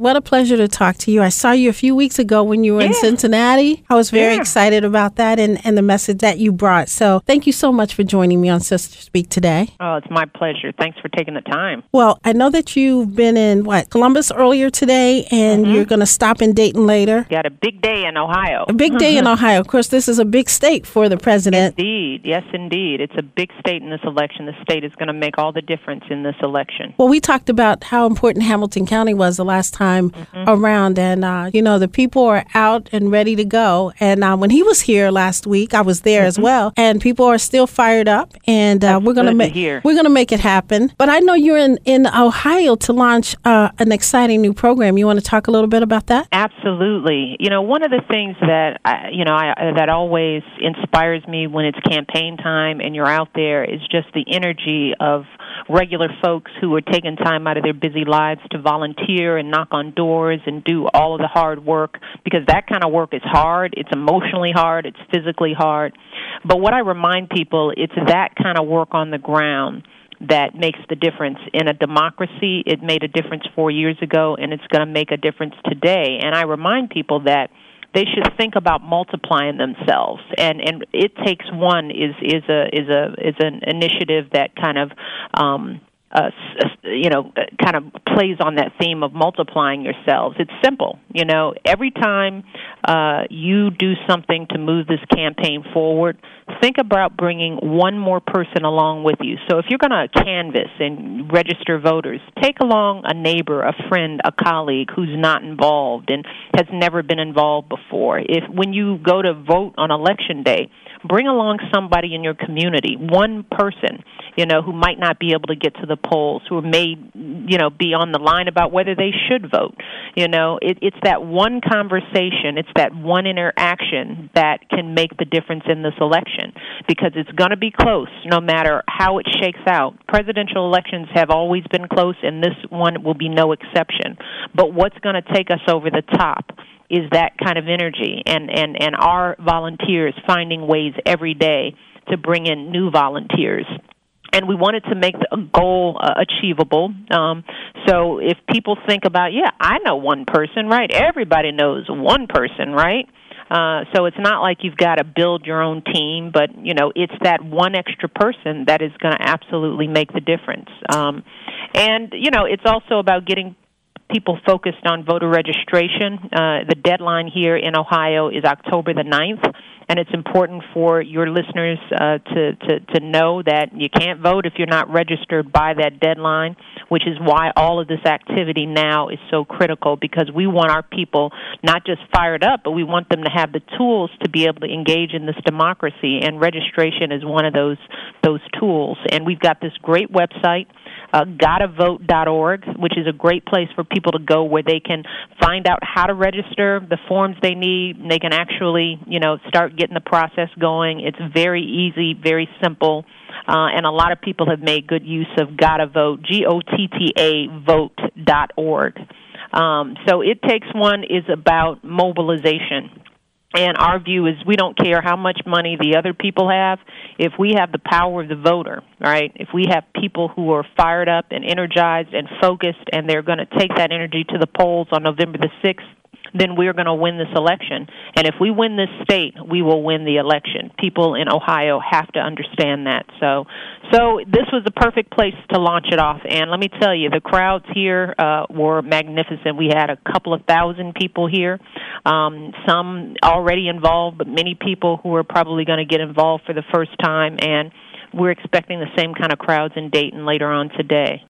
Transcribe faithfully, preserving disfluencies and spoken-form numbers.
what a pleasure to talk to you. I saw you a few weeks ago when you were yeah. in Cincinnati. I was very yeah. excited about that and, and the message that you brought. So thank you so much for joining me on Sister Speak today. Oh, it's my pleasure. Thanks for taking the time. Well, I know that you've been in, what, Columbus earlier today, and mm-hmm. you're going to stop in Dayton later. Got a big day in Ohio. A big day in Ohio. Of course, this is a big state for the president. Indeed. Yes, indeed. It's a big state in this election. The state is going to make all the difference in this election. Well, we talked about how important Hamilton County was the last time mm-hmm. around, and, uh, you know, the people are out and ready to go. And uh, when he was here last week, I was there mm-hmm. as well, and people are still fired up, and uh, we're going to make we're going to make it happen. But I know you're in, in Ohio to launch uh, an exciting new program. You want to talk a little bit about that? Absolutely. You know, one of the things that, I, you know, I, that always inspires me when it's campaign time and you're out there is just the energy of regular folks who are taking time out of their busy lives to volunteer and knock on doors and do all of the hard work, because that kind of work is hard. It's emotionally hard. It's physically hard. But what I remind people, it's that kind of work on the ground that makes the difference. In a democracy, it made a difference four years ago, and it's going to make a difference today. And I remind people that they should think about multiplying themselves, and and it takes one is is a is a is an initiative that kind of um, uh, you know kind of plays on that theme of multiplying yourselves. It's simple, you know. Every time uh, you do something to move this campaign forward, think about bringing one more person along with you. So if you're going to canvass and register voters, take along a neighbor, a friend, a colleague who's not involved and has never been involved before. If when you go to vote on election day, bring along somebody in your community, one person, you know, who might not be able to get to the polls, who may, you know, be on the line about whether they should vote. You know, it, it's that one conversation, it's that one interaction that can make the difference in this election, because it's going to be close no matter how it shakes out. Presidential elections have always been close, and this one will be no exception. But what's going to take us over the top is that kind of energy, and, and, and our volunteers finding ways every day to bring in new volunteers. And we wanted to make the goal uh, achievable. Um, so if people think about, yeah, I know one person, right? Everybody knows one person, right? Uh, so it's not like you've got to build your own team, but, you know, it's that one extra person that is going to absolutely make the difference. Um, and, you know, it's also about getting people focused on voter registration. Uh, the deadline here in Ohio is October the ninth, and it's important for your listeners uh, to, to, to know that you can't vote if you're not registered by that deadline, which is why all of this activity now is so critical, because we want our people not just fired up, but we want them to have the tools to be able to engage in this democracy, and registration is one of those those tools. And we've got this great website, Uh, gotta vote dot org, which is a great place for people to go where they can find out how to register, the forms they need, and they can actually, you know, start getting the process going. It's very easy, very simple, uh, and a lot of people have made good use of Gotta Vote, G O T T A vote dot org. Um, so It Takes One is about mobilization. And our view is we don't care how much money the other people have. If we have the power of the voter, right, if we have people who are fired up and energized and focused, and they're going to take that energy to the polls on November the sixth, then we're going to win this election. And if we win this state, we will win the election. People in Ohio have to understand that. So so this was the perfect place to launch it off. And let me tell you, the crowds here uh, were magnificent. We had a couple of thousand people here, um, some already involved, but many people who are probably going to get involved for the first time. And we're expecting the same kind of crowds in Dayton later on today.